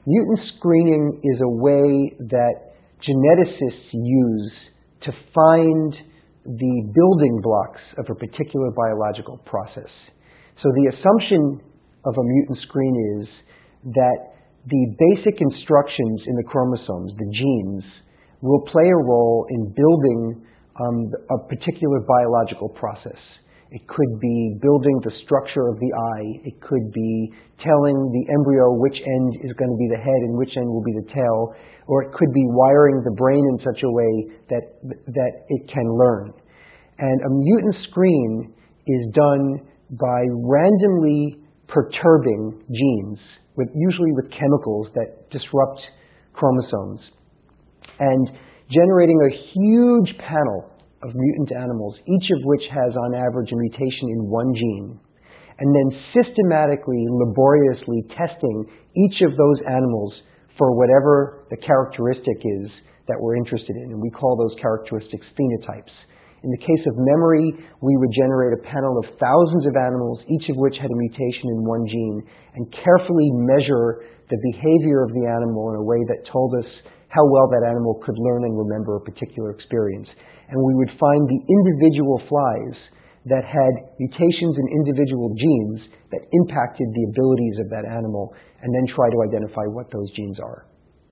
Mutant screening is a way that geneticists use to find the building blocks of a particular biological process. So the assumption of a mutant screen is that the basic instructions in the chromosomes, the genes, will play a role in building a particular biological process. It could be building the structure of the eye. It could be telling the embryo which end is going to be the head and which end will be the tail. Or it could be wiring the brain in such a way that it can learn. And a mutant screen is done by randomly perturbing genes, usually with chemicals that disrupt chromosomes, and generating a huge panel of mutant animals, each of which has on average a mutation in one gene, and then systematically, laboriously testing each of those animals for whatever the characteristic is that we're interested in. And we call those characteristics phenotypes. In the case of memory, we would generate a panel of thousands of animals, each of which had a mutation in one gene, and carefully measure the behavior of the animal in a way that told us how well that animal could learn and remember a particular experience. And we would find the individual flies that had mutations in individual genes that impacted the abilities of that animal, and then try to identify what those genes are.